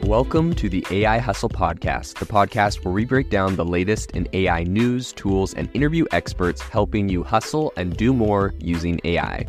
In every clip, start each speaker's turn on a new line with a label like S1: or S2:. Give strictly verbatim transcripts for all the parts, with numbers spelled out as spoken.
S1: Welcome to the A I Hustle Podcast, the podcast where we break down the latest in A I news, tools, and interview experts helping you hustle and do more using A I.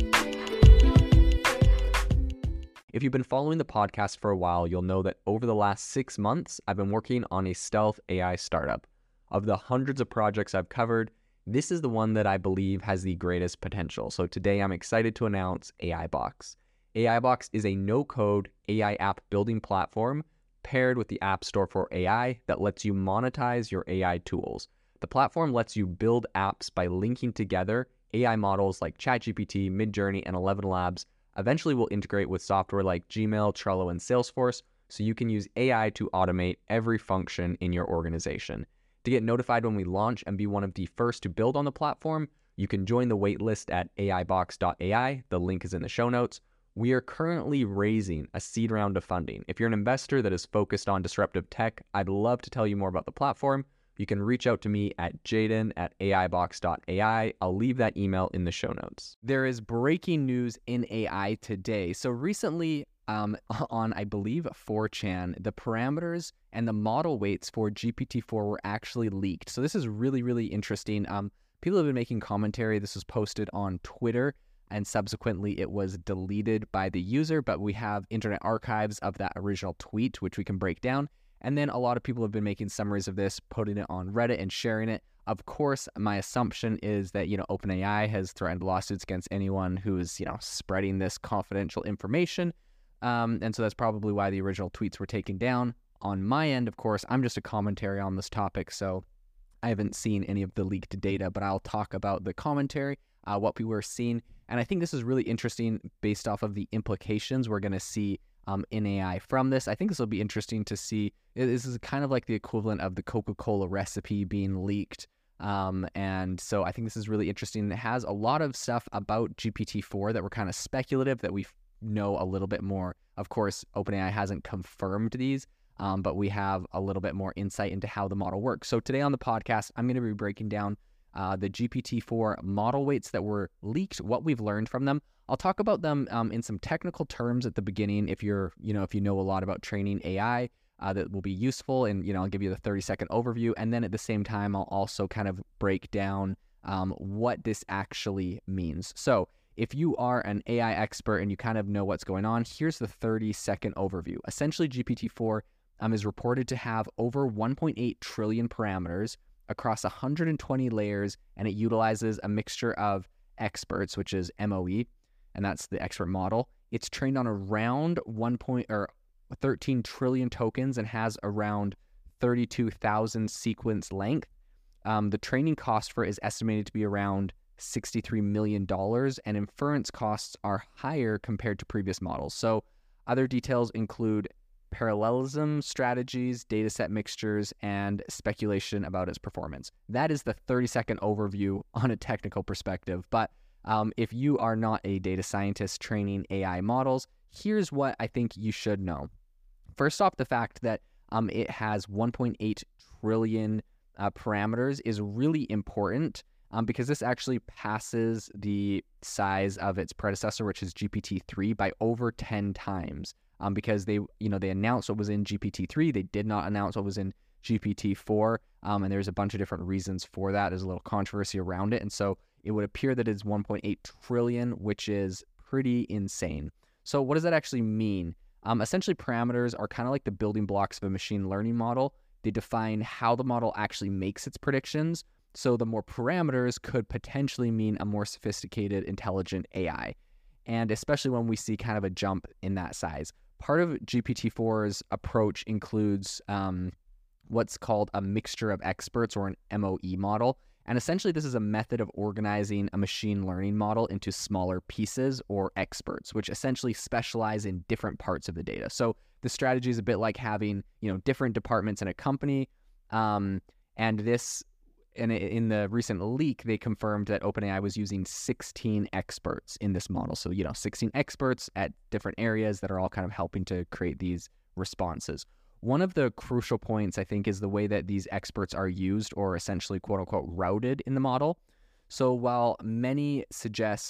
S1: If you've been following the podcast for a while, you'll know that over the last six months, I've been working on a stealth A I startup. Of the hundreds of projects I've covered, this is the one that I believe has the greatest potential. So today I'm excited to announce AIBox. AIBox is a no-code A I app building platform paired with the App Store for A I that lets you monetize your A I tools. The platform lets you build apps by linking together A I models like ChatGPT, Midjourney, and Eleven Labs. Eventually will integrate with software like Gmail, Trello, and Salesforce, so you can use A I to automate every function in your organization. To get notified when we launch and be one of the first to build on the platform, you can join the waitlist at A I box dot A I. The link is in the show notes. We are currently raising a seed round of funding. If you're an investor that is focused on disruptive tech, I'd love to tell you more about the platform. You can reach out to me at jaden at A I box dot A I. I'll leave that email in the show notes. There is breaking news in A I today. So recently, um, on, I believe, four chan, the parameters and the model weights for G P T four were actually leaked. So this is really, really interesting. Um, people have been making commentary. This was posted on Twitter, and subsequently it was deleted by the user, but we have Internet Archives of that original tweet, which we can break down. And then a lot of people have been making summaries of this, putting it on Reddit and sharing it. Of course, my assumption is that, you know, OpenAI has threatened lawsuits against anyone who is, you know, spreading this confidential information. Um, and so that's probably why the original tweets were taken down. On my end, of course, I'm just a commentary on this topic, so I haven't seen any of the leaked data, but I'll talk about the commentary, uh, what people are seeing. And I think this is really interesting based off of the implications we're going to see um, in A I from this. I think this will be interesting to see. This is kind of like the equivalent of the Coca-Cola recipe being leaked. Um, and so I think this is really interesting. It has a lot of stuff about G P T four that were kind of speculative that we know a little bit more. Of course, OpenAI hasn't confirmed these, um, but we have a little bit more insight into how the model works. So today on the podcast, I'm going to be breaking down Uh, the G P T four model weights that were leaked, what we've learned from them. I'll talk about them um, in some technical terms at the beginning. If you're, you know, if you know a lot about training A I, uh, that will be useful. And, you know, I'll give you the thirty second overview. And then at the same time, I'll also kind of break down um, what this actually means. So if you are an A I expert and you kind of know what's going on, here's the thirty second overview. Essentially, G P T four um, is reported to have over one point eight trillion parameters across one hundred twenty layers, and it utilizes a mixture of experts, which is M O E, and that's the expert model. It's trained on around one point or thirteen trillion tokens and has around thirty-two thousand sequence length. Um, the training cost for it is estimated to be around sixty-three million dollars, and inference costs are higher compared to previous models. So other details include parallelism strategies, dataset mixtures, and speculation about its performance. That is the thirty second overview on a technical perspective. But um, if you are not a data scientist training A I models, here's what I think you should know. First off, the fact that um, it has one point eight trillion uh, parameters is really important um, because this actually passes the size of its predecessor, which is G P T three, by over ten times. Um, because they, you know, they announced what was in G P T three, they did not announce what was in G P T four, um, and there's a bunch of different reasons for that. There's a little controversy around it, and so it would appear that it's one point eight trillion, which is pretty insane. So what does that actually mean? Um, essentially, parameters are kind of like the building blocks of a machine learning model. They define how the model actually makes its predictions. So the more parameters could potentially mean a more sophisticated, intelligent A I, and especially when we see kind of a jump in that size. Part of G P T four's approach includes um, what's called a mixture of experts, or an M O E model. And essentially, this is a method of organizing a machine learning model into smaller pieces, or experts, which essentially specialize in different parts of the data. So the strategy is a bit like having, you know, different departments in a company. Um, and this, and in the recent leak, they confirmed that OpenAI was using sixteen experts in this model. So, you know, sixteen experts at different areas that are all kind of helping to create these responses. One of the crucial points, I think, is the way that these experts are used, or essentially, quote unquote, routed in the model. So while many suggest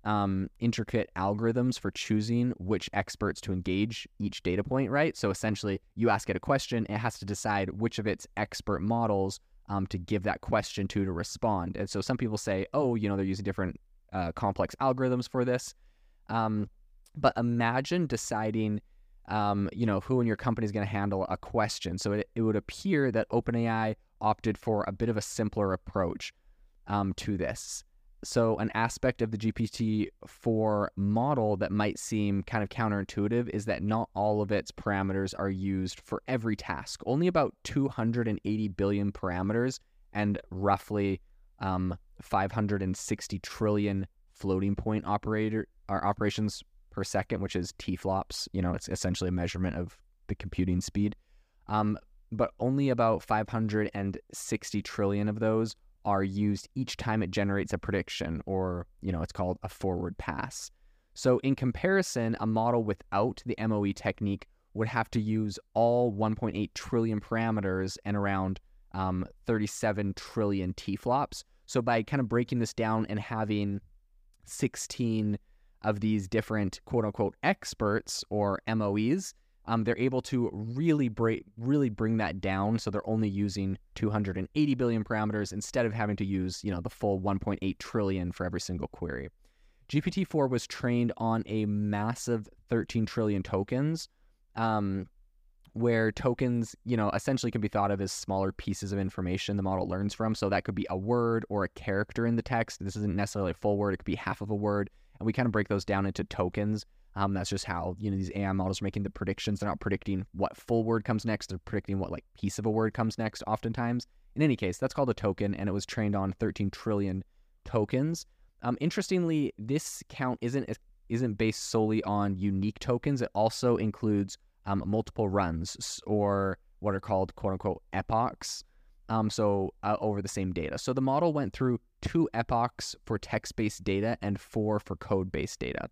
S1: um, intricate algorithms for choosing which experts to engage each data point, right? So essentially, you ask it a question, it has to decide which of its expert models um, to give that question to to respond. And so some people say, oh, you know, they're using different uh, complex algorithms for this. Um, but imagine deciding, um, you know, who in your company is going to handle a question. So it, it would appear that OpenAI opted for a bit of a simpler approach um, to this. So an aspect of the G P T four model that might seem kind of counterintuitive is that not all of its parameters are used for every task. Only about two hundred eighty billion parameters and roughly um, five hundred sixty trillion floating point operator or operations per second, which is T flops. You know, it's essentially a measurement of the computing speed. Um, but only about five hundred sixty trillion of those are used each time it generates a prediction, or, you know, it's called a forward pass. So in comparison, a model without the M O E technique would have to use all one point eight trillion parameters and around um, thirty-seven trillion T flops. So by kind of breaking this down and having sixteen of these different quote unquote experts or M O Es, Um, they're able to really break, really bring that down. So they're only using two hundred eighty billion parameters instead of having to use, you know, the full one point eight trillion for every single query. G P T four was trained on a massive thirteen trillion tokens, um, where tokens, you know, essentially can be thought of as smaller pieces of information the model learns from. So that could be a word or a character in the text. This isn't necessarily a full word. It could be half of a word. And we kind of break those down into tokens. Um, that's just how, you know, these A I models are making the predictions. They're not predicting what full word comes next. They're predicting what like piece of a word comes next oftentimes. In any case, that's called a token, and it was trained on thirteen trillion tokens. Um, interestingly, this count isn't isn't based solely on unique tokens. It also includes um, multiple runs, or what are called quote unquote epochs. Um, so uh, over the same data. So the model went through two epochs for text-based data and four for code-based data.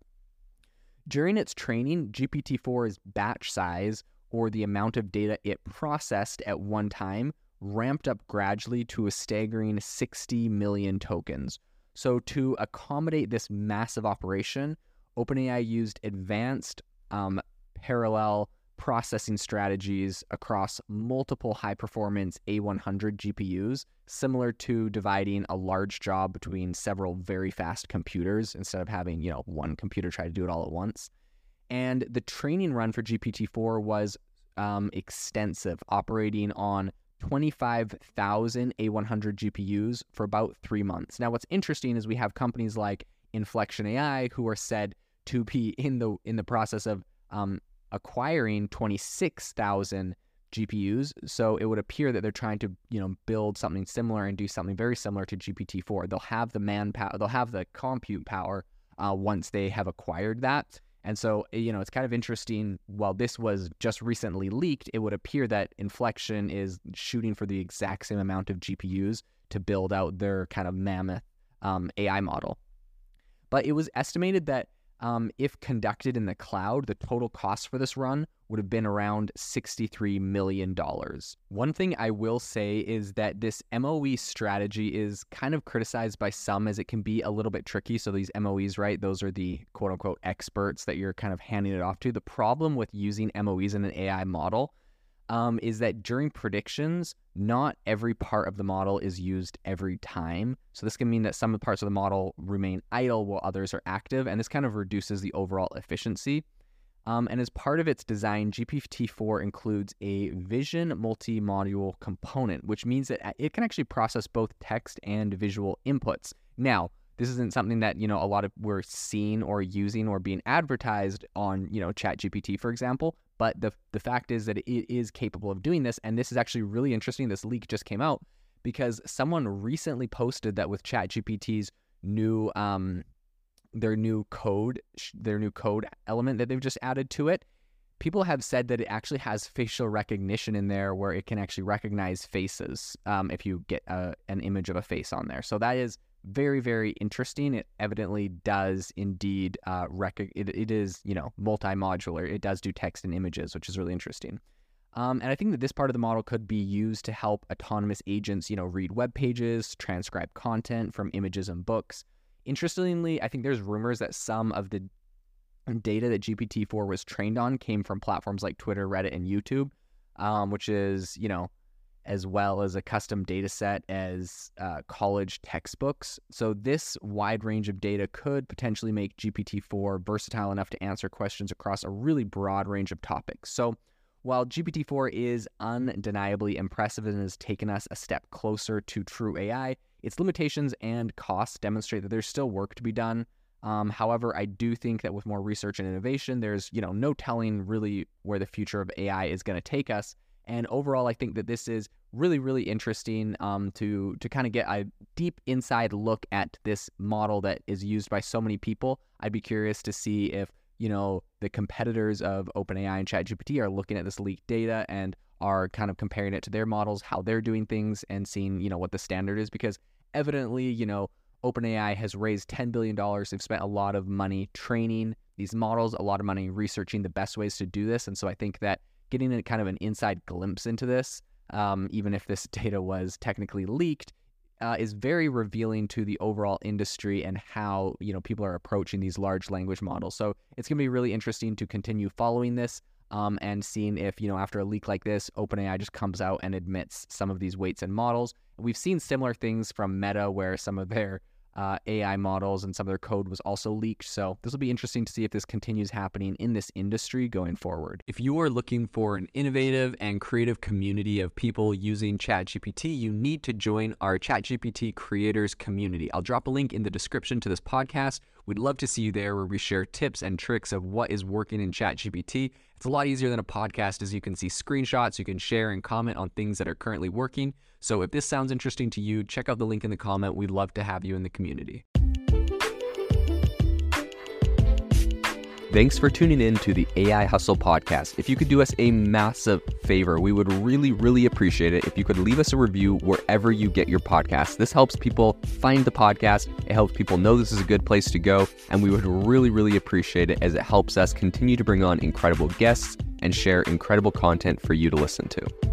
S1: During its training, G P T four's batch size, or the amount of data it processed at one time, ramped up gradually to a staggering sixty million tokens. So to accommodate this massive operation, OpenAI used advanced um, parallel processing strategies across multiple high-performance A one hundred G P Us, similar to dividing a large job between several very fast computers instead of having, you know, one computer try to do it all at once. And the training run for G P T four was um, extensive, operating on twenty-five thousand A one hundred G P Us for about three months. Now, what's interesting is we have companies like Inflection A I who are said to be in the in the process of um, acquiring twenty-six thousand G P Us. So it would appear that they're trying to, you know, build something similar and do something very similar to G P T four. They'll have the manpower, they'll have the compute power uh, once they have acquired that. And so, you know, it's kind of interesting. While this was just recently leaked, it would appear that Inflection is shooting for the exact same amount of G P Us to build out their kind of mammoth um, A I model. But it was estimated that Um, if conducted in the cloud, the total cost for this run would have been around sixty-three million dollars. One thing I will say is that this M O E strategy is kind of criticized by some as it can be a little bit tricky. So these M O Es, right, those are the quote unquote experts that you're kind of handing it off to. The problem with using M O Es in an A I model um, is that during predictions, not every part of the model is used every time. So this can mean that some of the parts of the model remain idle while others are active, and this kind of reduces the overall efficiency. Um, and as part of its design, G P T four includes a vision multi-module component, which means that it can actually process both text and visual inputs. Now, this isn't something that, you know, a lot of we're seeing or using or being advertised on, you know, ChatGPT, for example. But the the fact is that it is capable of doing this. And this is actually really interesting. This leak just came out because someone recently posted that with ChatGPT's new, um, their new code, their new code element that they've just added to it, people have said that it actually has facial recognition in there where it can actually recognize faces um, if you get a, an image of a face on there. So that is very, very interesting. It evidently does indeed uh, rec- it, it is, you know, multi-modular. It does do text and images, which is really interesting. Um, and I think that this part of the model could be used to help autonomous agents, you know, read web pages, transcribe content from images and books. Interestingly, I think there's rumors that some of the data that G P T four was trained on came from platforms like Twitter, Reddit, and YouTube, um, which is, you know, as well as a custom data set as uh, college textbooks. So this wide range of data could potentially make G P T four versatile enough to answer questions across a really broad range of topics. So while G P T four is undeniably impressive and has taken us a step closer to true A I, its limitations and costs demonstrate that there's still work to be done. Um, however, I do think that with more research and innovation, there's, you know, no telling really where the future of A I is going to take us. And overall, I think that this is really, really interesting um, to to kind of get a deep inside look at this model that is used by so many people. I'd be curious to see if, you know, the competitors of OpenAI and ChatGPT are looking at this leaked data and are kind of comparing it to their models, how they're doing things, and seeing, you know, what the standard is. Because evidently, you know, OpenAI has raised ten billion dollars. They've spent a lot of money training these models, a lot of money researching the best ways to do this. And so I think that getting a kind of an inside glimpse into this, um, even if this data was technically leaked, uh, is very revealing to the overall industry and how, you know, people are approaching these large language models. So it's going to be really interesting to continue following this um, and seeing if, you know, after a leak like this, OpenAI just comes out and admits some of these weights and models. We've seen similar things from Meta where some of their Uh, A I models and some of their code was also leaked. So this will be interesting to see if this continues happening in this industry going forward. If you are looking for an innovative and creative community of people using ChatGPT, you need to join our ChatGPT creators community. I'll drop a link in the description to this podcast. We'd love to see you there, where we share tips and tricks of what is working in ChatGPT. It's a lot easier than a podcast, as you can see screenshots, you can share and comment on things that are currently working. So if this sounds interesting to you, check out the link in the comment. We'd love to have you in the community. Thanks for tuning in to the A I Hustle podcast. If you could do us a massive favor, we would really, really appreciate it if you could leave us a review wherever you get your podcasts. This helps people find the podcast. It helps people know this is a good place to go. And we would really, really appreciate it, as it helps us continue to bring on incredible guests and share incredible content for you to listen to.